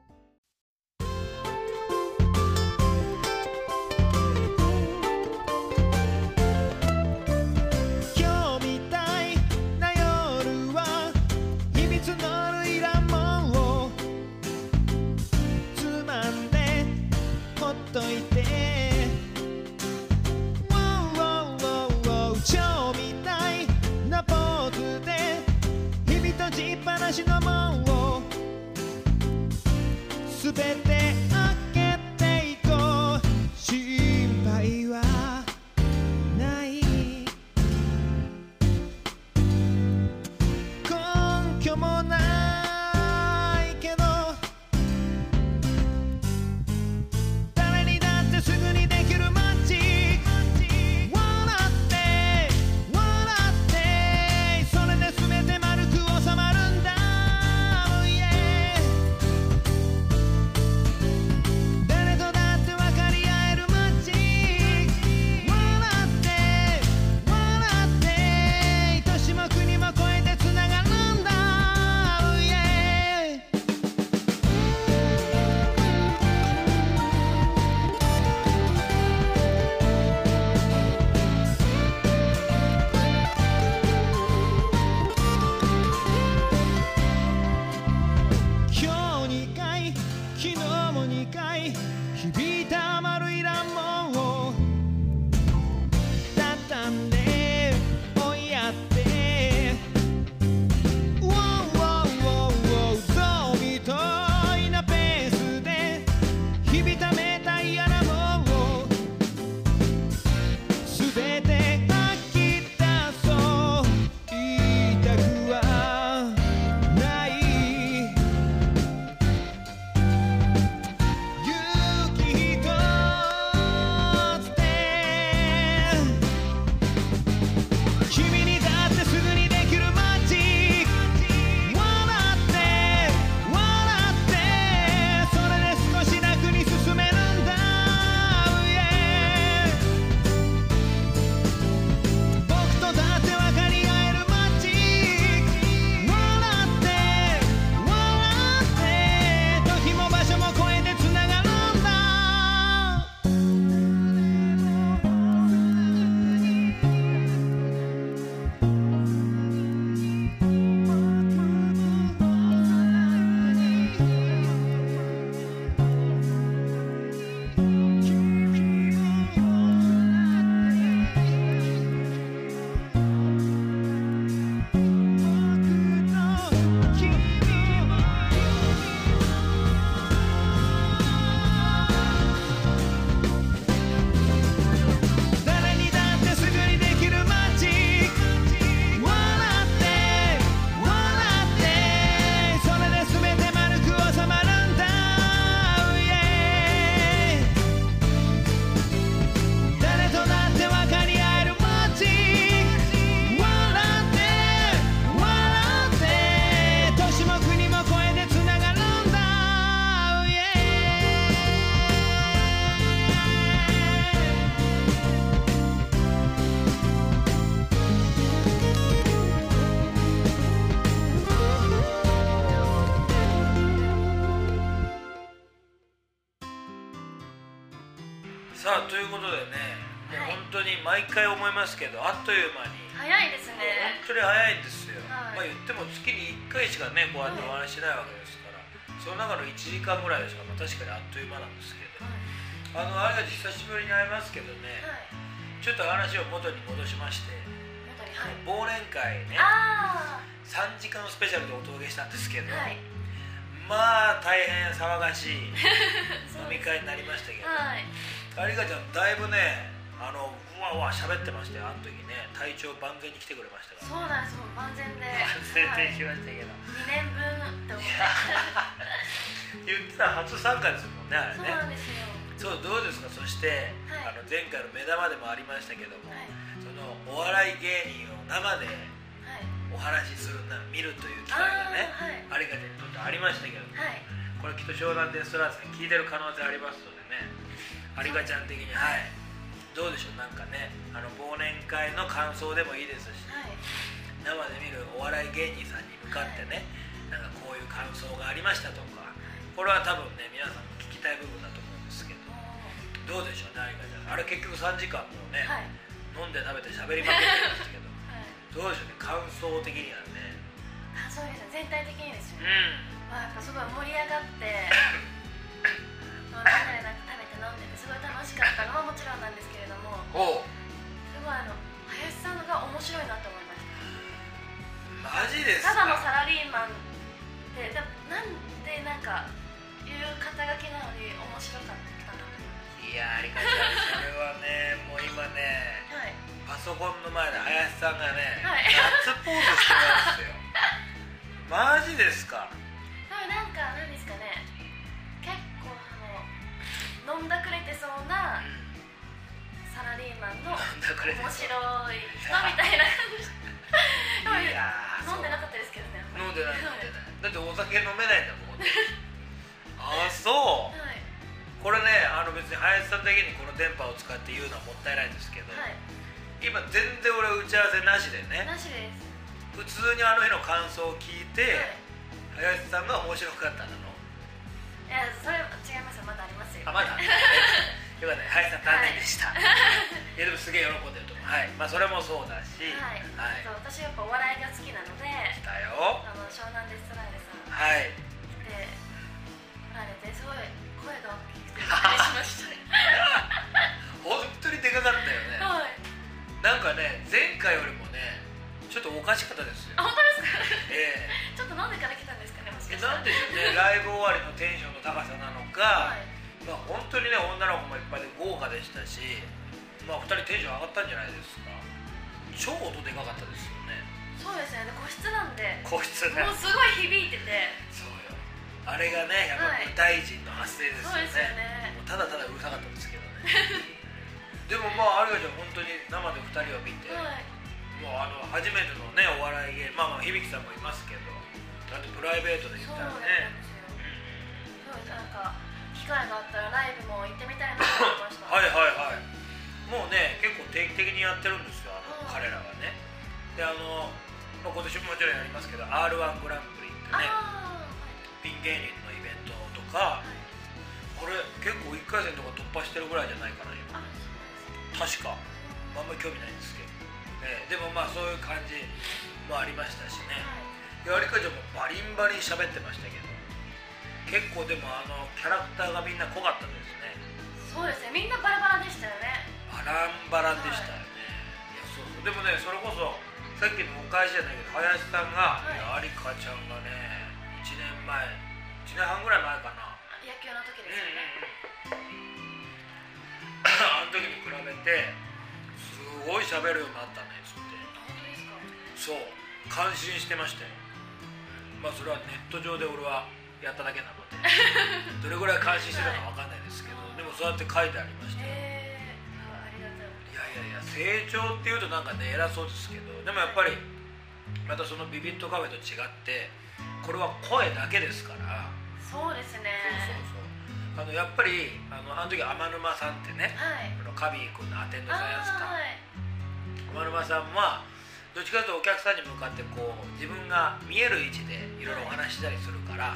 話の門をすべて開けていこう。心配はない根拠もないけど誰にだってすぐにできるマジック。笑って笑ってそれで全て丸く収まるんだ。響いた丸い欄門を畳んで追いやってウォーウォーウォーウォーゾンビといなペースで響いためたいやな門をすべて吐き出そう。言いたくはないさあということでね、はい、本当に毎回思いますけどあっという間に早いですね。 本当に早いんですよ、 はい、 まあ言っても月にいっかいしかねこうやってお話ししないわけですから、はい、その中のいちじかんぐらいですから、まあ、確かにあっという間なんですけど、はい、あのあれが久しぶりに会いますけどね、はい、ちょっと話を元に戻しまして、はい、忘年会ねさんじかんスペシャルでお届けしたんですけど、はい、まあ大変騒がしい飲み会になりましたけど、はいありがちゃんだいぶねあのうわうわ喋ってましたよ。あの時ね体調万全に来てくれましたから、 そうなんです。もう万全で万全で来ましたけど、 はい、にねんぶんって思っていやさん初参加ですもんね、あれね。 そうなんですよ。 そう、どうですか。そして、 はい、 あの前回の目玉でもありましたけども、 はい、 そのお笑い芸人を生でお話しするな、見るという機会がね、ありがちにとってありましたけども、はい、これきっと湘南デストラーズさん聞いてる可能性ありますのでね、ありがちゃん的に、はい、どうでしょう。なんかね、あの忘年会の感想でもいいですし、はい、生で見るお笑い芸人さんに向かってね、はい、なんかこういう感想がありましたとか、これは多分ね皆さんも聞きたい部分だと思うんですけど、どうでしょうね、ありがちゃん。あれ結局さんじかんもね、はい、飲んで食べて喋りまくってましたけど、はい、どうでしょうね、感想的にはね。 あ、そうですね、全体的にですよね。 うん、まあ、やっぱすごい盛り上がってまあ、みんなでなんか食べて飲んでてすごい楽しかったのはもちろんなんですけれども、すごいあの林さんが面白いなと思いました。 マジですか。 ただのサラリーマンで、でなんでなんかいう肩書きなのに面白かったなと思いました。 いやー、ありがたい。それはね、もう今ね、はい、パソコンの前で林さんがね、はい、ガッツポーズしてますよ。マジですか。 なんか何ですかね、結構あの飲んだくれてそうなサラリーマンの面白い人みたいな感じ。いや飲んでなかったですけどね。 飲んでない飲んでない。だってお酒飲めないんだもん。ああ、そう、はい、これね、あの別に林さん的にこの電波を使って言うのはもったいないんですけど、はい、今全然俺打ち合わせなしでね、 なしです。 普通にあの日の感想を聞いて、はい、林さんが面白かったの。 いや、それは違いますよ。まだありますよ。 あ、まだ。よかった。林さん残念でした。はい、いやでもすげえ喜んでると思う。はい。まあそれもそうだし、はい。はい、私やっぱお笑いが好きなので、 来たよ。 あの湘南デストラーデさん。 はい。 で、あれですごい声が大きくてびっくりしました。 本当にでかかったよね。はい。なんかね、前回よりもね、ちょっとおかしかったですよ。 あ、本当ですか。ええー。 ちょっと飲んでから来たんですかね。 なんでしょうね、ライブ終わりのテンションの高さなのか、はい、まあ本当にね、女の子もいっぱいで豪華でしたし、まあふたりテンション上がったんじゃないですか。超音でかかったですよね。 そうですね、個室なんで、 個室ね、 もうすごい響いてて、 そうよ、あれがね、やっぱ舞台人の発声ですよね。 そうですよね。 もうただただうるさかったんですけどね。でもまあ、あれがじゃあ本当に生でふたりを見て、はい、もうあの初めてのね、お笑い芸、まあまあ響さんもいますけど、だってプライベートで言ったらね、 そうですよ。そうです、なんか機会があったらライブも行ってみたいなと思いました。 はいはいはい。もうね、結構定期的にやってるんですよ、あの、彼らはね。で、あの、まあ、今年ももちろんやりますけど アールワン グランプリってね、ピン芸人のイベントとか、これ結構いっかい戦とか突破してるぐらいじゃないかな今。確かあんまり興味ないんですけど、ね、でもまあそういう感じもありましたしね。やりかちゃんもバリンバリン喋ってましたけど、結構でもあのキャラクターがみんな濃かったですね。 そうですね、みんなバラバラでしたよね。 バランバランでしたよね、はい、いやそうそう。でもね、それこそさっきのお返しじゃないけど、林さんが、はい、いや、有香ちゃんがね、いちねんまえ、いちねんはんぐらい前かな、 野球の時ですよね、うんうん、 あの時に比べてすごい喋るようになったねっつって。 本当ですか。 そう、感心してましたよ。まあそれはネット上で俺はやっただけなのでどれぐらい感心してたか分かんないですけど、はい、でもそうやって書いてありましたよ。 へー、ありがとう。 いやいやいや、成長っていうとなんかね偉そうですけど、でもやっぱりまたそのビビットカフェと違ってこれは声だけですから。 そうですね。 そうそうそう、あのやっぱりあのあの時天沼さんってね、はい、あのカビー君のアテンドさんやってた、はい、天沼さんはどっちかというとお客さんに向かってこう自分が見える位置でいろいろお話ししたりするから、はい、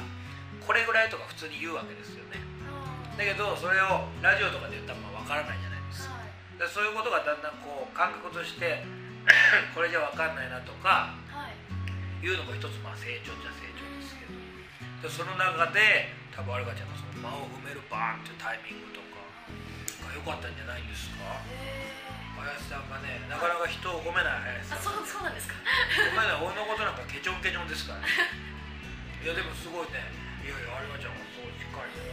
これぐらいとか普通に言うわけですよね。だけどそれをラジオとかで言ったらまあ分からないじゃないですか、はい、でそういうことがだんだんこう感覚としてこれじゃ分かんないなとか、はい、いうのが一つまあ成長じゃ成長ですけど、でその中で多分有香ちゃんがその間を埋めるバーンっていうタイミングとかが良かったんじゃないんですか。林さんがね、なかなか人を褒めない林さん。 あ、そう、そうなんですか。 褒めない、俺のことなんかケチョンケチョンですからね。いやでもすごいね、いやいや有香ちゃんもすごいしっかりで、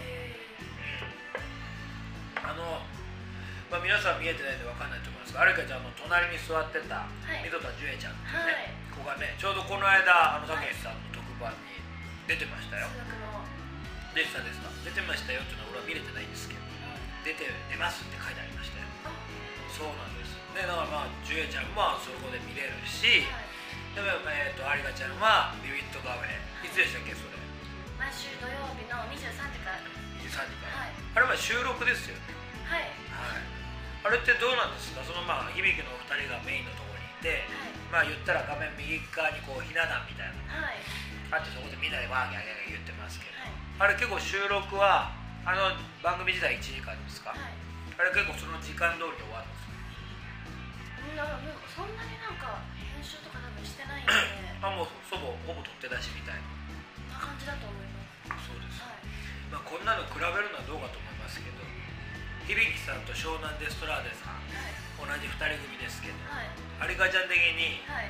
あの、まあ、皆さん見えてないんで分かんないと思いますが、有香ちゃんの隣に座ってた溝田樹江ちゃんっていうね、はい、子がね、ちょうどこの間あのたけしさんの特番に出てましたよ。 でしたでした出てましたよっていうのは俺は見れてないんですけど、出て出ますって書いてありましたよ。そうなんですね。だからまあジュエちゃんはそこで見れるし、でもえっと有賀ちゃんはビビットカフェいつでしたっけそれ？ 毎週土曜日のにじゅうさんじから。 にじゅうさんじから、 はい、 あれは収録ですよね。 はい、 はい、あれってどうなんですか？そのまあ響のお二人がメインのところにいて、はい、まあ言ったら画面右側にこうひな壇みたいな、はい、あってそこでみんなでワーギャーギャー言ってますけど、はい、あれ結構収録はあの番組自体いちじかんですか？はい、あれ結構その時間通りで終わるんですか？ うん、そんなになんか編集とか多分してないんであ、もうそぼほぼ取って出しみたいな感じだと思います。 そうです、はい、まあ、こんなの比べるのはどうかと思いますけど、響さんと湘南デストラーデさん、はい、同じふたり組ですけど、はい、有賀ちゃん的に、はい、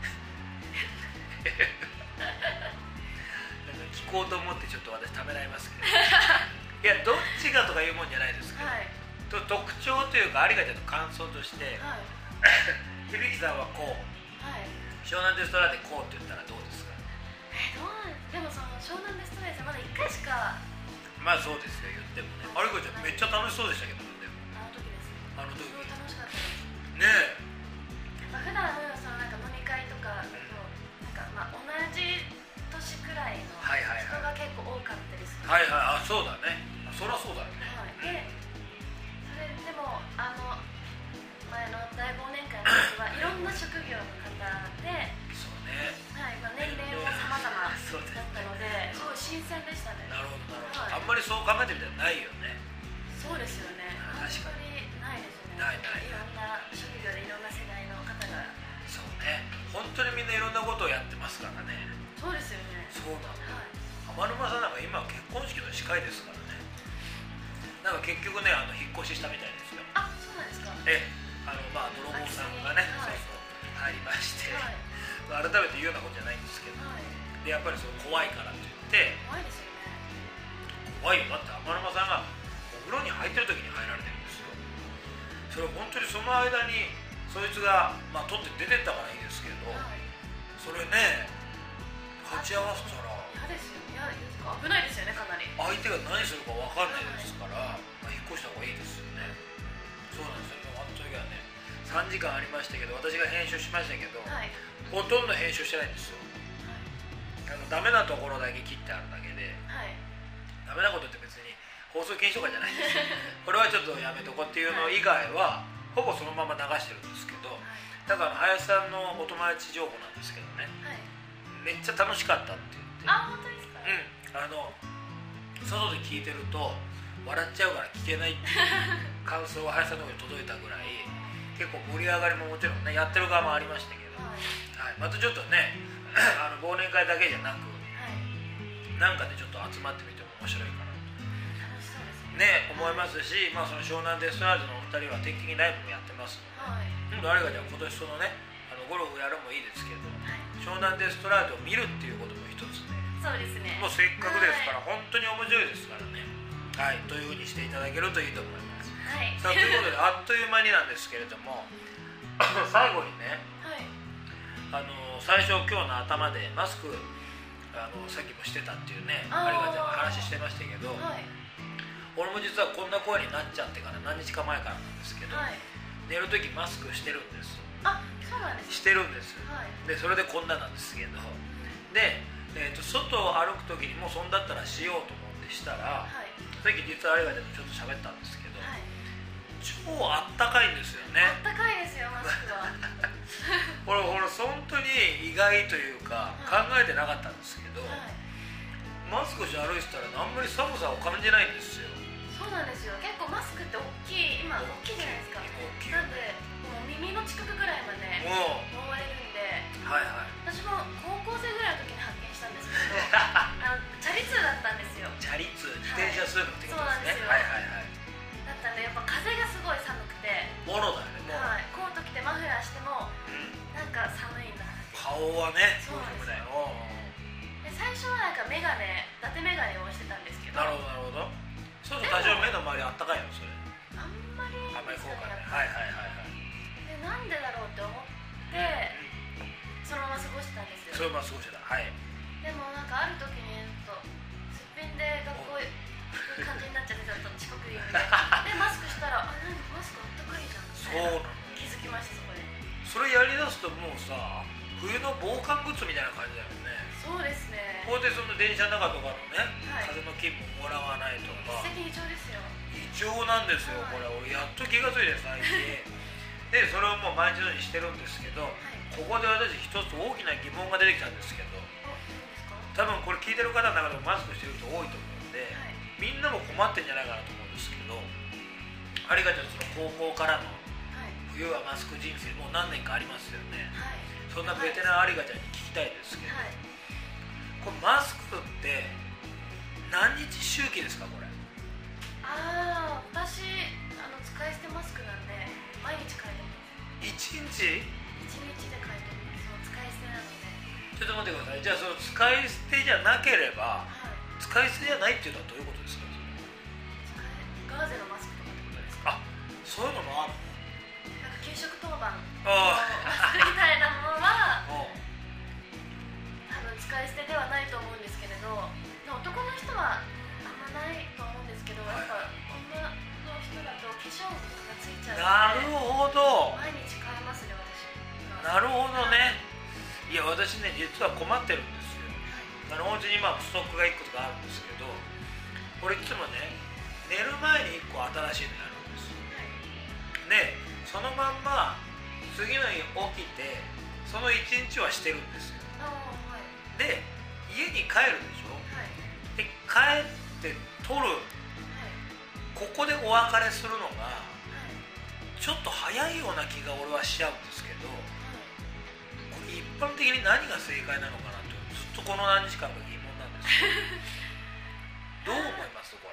聞こうと思ってちょっと私ためらいますけどいやどっちがとかいうもんじゃないですけど、はい、と特徴というか有賀ちゃんの感想として、はい、響さんはこう、はい、湘南デストラーデこうって言ったらどうですか？ えどうでもその湘南デストラーデさんまだいっかいしか。 まあそうですよ言ってもね。有賀ちゃんめっちゃ楽しそうでしたけどね。 あの時ですね。 あの時楽しかったですねえ。 まあ、普段そのなんか飲み会とかだとなんかまあ同じ年くらいの人が結構多かったりする。 はいはい、あそうだね。そりゃそうだよね。 はい、でそれでもあの前の大忘年会の時はいろんな職業の方で、 そうね。 はい、まあ、年齢も様々だったので、すごい新鮮でしたね。 なるほどなるほど、はい。あんまりそう考えてみたらないよね。 そうですよね。 確かにないですよね。 ないない。 いろんな職業でいろんな世代の方が。 そうね。本当にみんないろんなことをやってますからね。 そうですよね。 そうなの。はい。天沼さんなんか今結婚式の司会ですからね。なんか結局ねあの引っ越ししたみたいですよ。 あ、そうなんですか。 え、あのまあ泥棒さんがね、はい、そうそう入りまして、はい、改めて言うようなことじゃないんですけど、はい、でやっぱりその怖いからといって怖いですよね。 怖いよ。だって天沼さんがお風呂に入ってる時に入られてるんですよ。それ本当にその間にそいつがまあ取って出てったからいいですけど、はい、それね勝ち合わせたら嫌ですよ。嫌ですか。危ないですよねかなり。 相手が何するか分かんないですから、まあ、引っ越した方がいいですよね。そうなんですよ。あの時はねさんじかんありましたけど私が編集しましたけど、はい、ほとんど編集してないんですよ。はい、あのダメなところだけ切ってあるだけで、はい、ダメなことって別に放送禁止とかじゃないんですよこれはちょっとやめとこっていうの以外は、はい、ほぼそのまま流してるんですけど、はい、だから林さんのお友達情報なんですけどね、はい、めっちゃ楽しかったって言って。 あ、本当ですか？ うん、あの外で聞いてると笑っちゃうから聞けないっていう感想が林さんの方に届いたぐらい結構盛り上がりももちろんねやってる側もありましたけど、はいはい、またちょっとねあの忘年会だけじゃなく、はい、なんかでちょっと集まってみても面白いかなとね思いますし、まあ、その湘南デストラーデのお二人は定期的にライブもやってますので、はい、今度あれがじゃあ今年そのねあのゴルフやるもいいですけど、はい、湘南デストラーデを見るっていうことも一つね。 そうですね。 もうせっかくですから、はい、本当に面白いですからね。はい、というふうにしていただけるといいと思います。はい、さあということであっという間になんですけれども最後にね、はい、あの最初今日の頭でマスクあのさっきもしてたっていうねありがたい話してましたけど、はい、俺も実はこんな声になっちゃってから何日か前からなんですけど、はい、寝るときマスクしてるんです。 あ、そうなんです、 してるんです、はい、でそれでこんななんですけどで、えー、と外を歩くときにもうそんだったらしようと思ってしたら、はい、さっき実はあれがでもちょっと喋ったんですけど、はい、超あったかいんですよね。 あったかいですよマスクはこれ俺本当に意外というか、はい、考えてなかったんですけど、はい、マスクして歩いてたらあんまり寒さを感じないんですよ。 そうなんですよ。結構マスクって大きい今大きいじゃないですか。大きいなんでもう耳の近くぐらいまで覆われるんで、はいはい、私も高校生ぐらいの時に発見したんですけどあのチャリ通だったんですよ。 チャリ通自転車通学ってことですね。 はい、そうなんですよ。はいはいはい。だったんでやっぱ風がすごい寒くてモロだよね。もう、はい、 コート着てマフラーしても、うん、なんか寒いんだ。 顔はねそうなんですよ。で最初はなんかメガネ伊達メガネをしてたんですけど。 なるほどなるほど。そうすると多少目の周りあったかいのそれ。 あんまりあんまり効果ね。はいはいはいはい。 でなんでだろうって思って、うん、そのまま過ごしてたんですよ。 そのまま過ごしてた。はい。 でもなんかある時にとすっぴんで学校さ冬の防寒グッズみたいな感じだよね。 そうですね。 こうやってその電車の中とかのね、 はい、 風の気分もらわないとか。 一石二鳥ですよ。 異常なんですよ、はい、これ俺やっと気がついて最近でそれをもう毎日のようにしてるんですけど、はい、ここで私一つ大きな疑問が出てきたんですけど、多分これ聞いてる方の中でもマスクしてる人多いと思うんで、はい、みんなも困ってんじゃないかなと思うんですけど、ありがちなその高校からの冬はマスク人生もう何年かありますよね、はい、そんなベテランありがちゃんに聞きたいですけど、はい、これマスクって何日周期ですかこれ？ ああ、私あの使い捨てマスクなんで毎日変えてます。 いちにち？ いちにちで変えてます。その使い捨てなので。 ちょっと待ってください。じゃあその使い捨てじゃなければ、はい、使い捨てじゃないっていうのはどういうことですか？ ガーゼのマスクとかってことですか？ あ、そういうのもあるの？ なんか給食当番のマスクみたいなものは多分使い捨てではないと思うんですけれど、男の人はあんまないと思うんですけど、やっぱ女の人だと化粧がついちゃうので。なるほど。 毎日変えますね私。 なるほどね。いや私ね実は困ってるんですよ。あのお家にまあストックがいっことかあるんですけど、俺いつもね寝る前にいっこ新しいのやるんです。でそのまんま次の日起きてそのいちにちはしてるんですよ。で家に帰るでしょ。で帰って取る、ここでお別れするのがちょっと早いような気が俺はしちゃうんですけど、これ一般的に何が正解なのかなとずっとこの何日間か疑問なんですけどどう思いますこれ？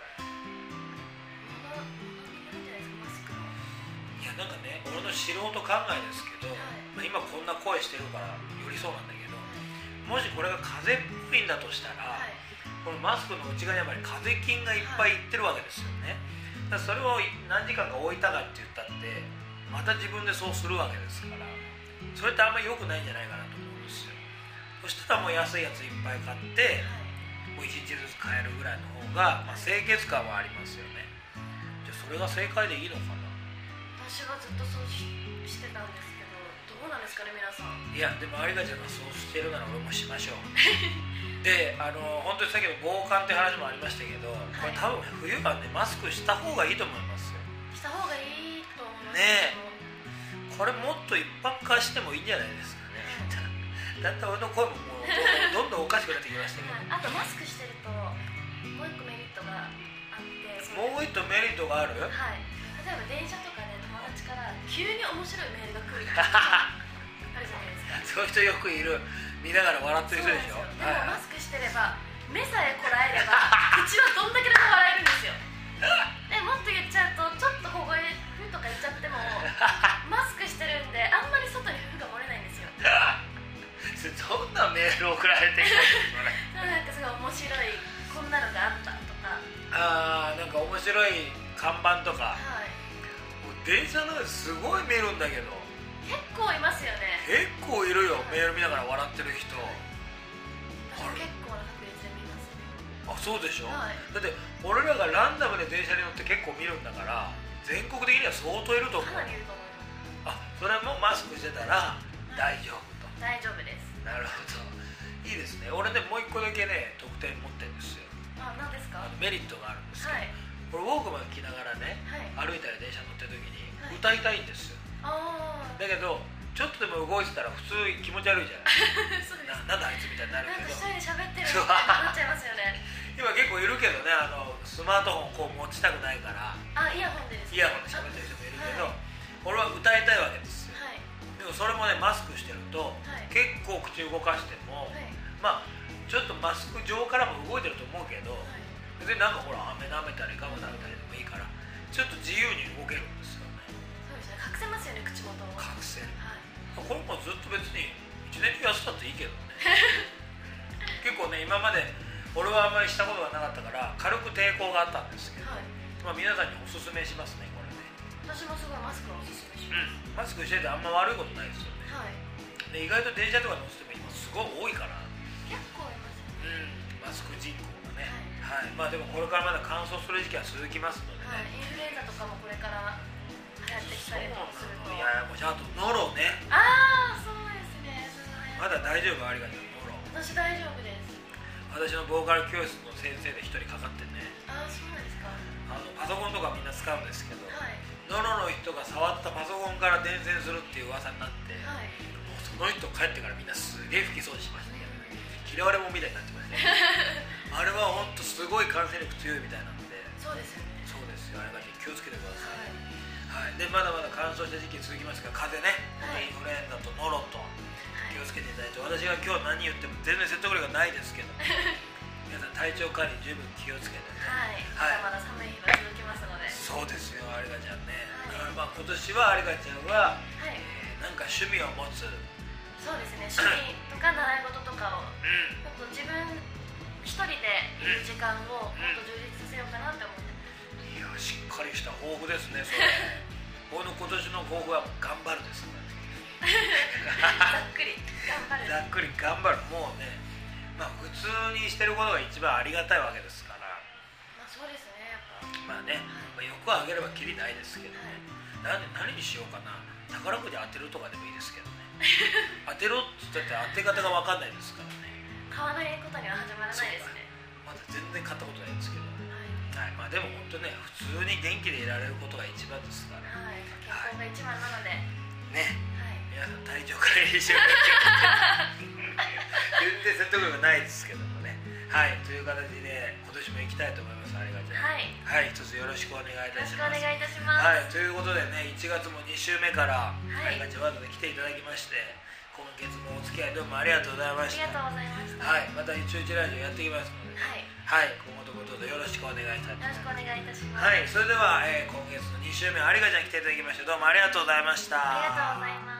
いやなんかね俺の素人考えですけど、まあ、今こんな声してるからよりそうなんだけど、もしこれが風邪っぽいんだとしたら、このマスクの内側にやっぱり風邪菌がいっぱいいってるわけですよね。だからそれを何時間か置いたかって言ったってまた自分でそうするわけですから、それってあんまり良くないんじゃないかなと思うんですよ。そしたらもう安いやついっぱい買ってもういちにちずつ買えるぐらいの方が、まあ、清潔感はありますよね。じゃあそれが正解でいいのかな？ 私はずっとそう し, してたんですけど、どうなんですかね皆さん。 いやでもありがちゃんがそうしてるなら俺もしましょうで、あの本当にさっきの防寒って話もありましたけど、はい、これ多分冬はねマスクした方がいいと思いますよ。 した方がいいと思いますねえ。これもっと一般化してもいいんじゃないですかね、うん、だったら俺の声ももうどんどんおかしくなってきましたけど、はい、 あとマスクしてるともう一個メリットがあって。 もう一個メリットがある？ はい、例えば電車とかで友達から急に面白いメールが来るとかあるじゃないですか。 そういう人よくいる。見ながら笑ってる人でしょ。 でもマスクしてれば目さえこらえれば口はどんだけでも笑えるんですよでもっと言っちゃうとちょっと小声ふとか言っちゃってもマスクしてるんであんまり外にふが漏れないんですよどんなメール送られてくるんですか？なんかすごい面白いこんなのがあったとか、 あーなんか面白い看板とか、はい、もう電車の中ですごい見るんだけど結構いますよね。 結構いるよ、メール見ながら笑ってる人。 私結構な確率で見ますね。 あ、そうでしょ、はい、だって俺らがランダムで電車に乗って結構見るんだから全国的には相当いると思う。 かなりいると思います。 あ、それもマスクしてたら大丈夫と。 大丈夫です。 なるほど、いいですね。俺ねもう一個だけね特典持ってるんですよ。 あ、何ですか？ あのメリットがあるんですけど、はい、これウォークマン着ながらね、はい、歩いたり電車乗ってる時に歌いたいんですよ、はい、あだけどちょっとでも動いてたら普通気持ち悪いじゃないそうです。な, なんだあいつみたいになるけど、 なんか一人で喋ってるみたいになっちゃいますよね今結構いるけどね、あのスマートフォンこう持ちたくないから、 あ、イヤホンでですか？ イヤホンで喋ってる人もいるけど、はい、俺は歌いたいわけですよ、はい、でもそれもねマスクしてると、はい、結構口動かしても、はい、まあちょっとマスク上からも動いてると思うけど、はい、別になんかほら飴舐めたりガム舐めたりでもいいからちょっと自由に動けるんですよね。 そうですね、隠せますよね、口元を。 隠せる、はい、これもずっと別にいちねん中やってたっていいけどね結構ね今まで俺はあんまりしたことがなかったから軽く抵抗があったんですけど、はい、まあ、皆さんにおすすめしますねこれね。 私もすごいマスクをおすすめしまうん、マスす。 クしててあんま悪いことないですよね、はい、で意外と電車とか乗ってても今すごい多いから、 結構いますよね、 うん、マスク人口がね、はい、はい、まあでもこれからまだ乾燥する時期は続きますのでね、はい、 インフルエンザとかもこれから流行ってきたりとかすると。 いやいや、もうちゃんとノロね。 ああ、そうですね。 まだ大丈夫？ありがとう。 私大丈夫です。 私のボーカル教室の先生で一人かかってね。 ああ、そうなんですか。 あのパソコンとかみんな使うんですけど、 はい、 ノロの人が触ったパソコンから伝染するっていう噂になって、はい、もうその人帰ってからみんなすげえ不起訴しましたけど、ね、嫌われ者みたいになってましたねあれは本当すごい感染力強いみたいなので。 そうですよね。 そうですよ。あれが気をつけてください。はい、はい、でまだまだ乾燥した時期続きますから、風邪ね、はい、インフルエンザとノロと気をつけていただいて、私が今日何言っても全然説得力がないですけど皆さん体調管理十分気をつけてね。 はい、はい、まだまだ寒い日が続きますので。 そうですよ、有賀ちゃんね、はい、まあ今年は有賀ちゃんは、はい、えー、なんか趣味を持つ。 そうですね、趣味とか習い事とかを、うん、もっと自分一人でいる時間をもっと充実させようかなって思ってます、うん、 いやしっかりした抱負ですねそれ僕の今年の抱負は頑張るですざっくり頑張る。 ざっくり頑張る。もうね、まあ普通にしてることが一番ありがたいわけですから。 まあそうですね、やっぱまあね、まあ、欲をあげればきりないですけどね、はい、何, 何にしようかな。宝くじ当てるとかでもいいですけどね当てろって言ったって当て方が分かんないですからね。 買わないことには始まらないですね。 まだ全然買ったことないんですけど、はいはい、まあでも本当ね、普通に元気でいられることが一番ですから、 はい、健康が一番なので、はい、 ね、はい、皆さん体調管理しよう全然説得力ないですけどもね。はい、という形で今年も行きたいと思います。ありがとう。はい、はい、一つよろしくお願いいたします。 よろしくお願いいたします。 はい、ということでね、いちがつもに週目からありがちワードで来ていただきまして、今月もお付き合いどうもありがとうございました。 ありがとうございました。 はい、また一応一ラジオやっていきますので、はい、はい、今後ともどうぞよろしくお願いいたします。 よろしくお願いいたします。 はい、それでは、えー、今月のに週目ありがちゃん来ていただきまして、どうもありがとうございました。 ありがとうございます。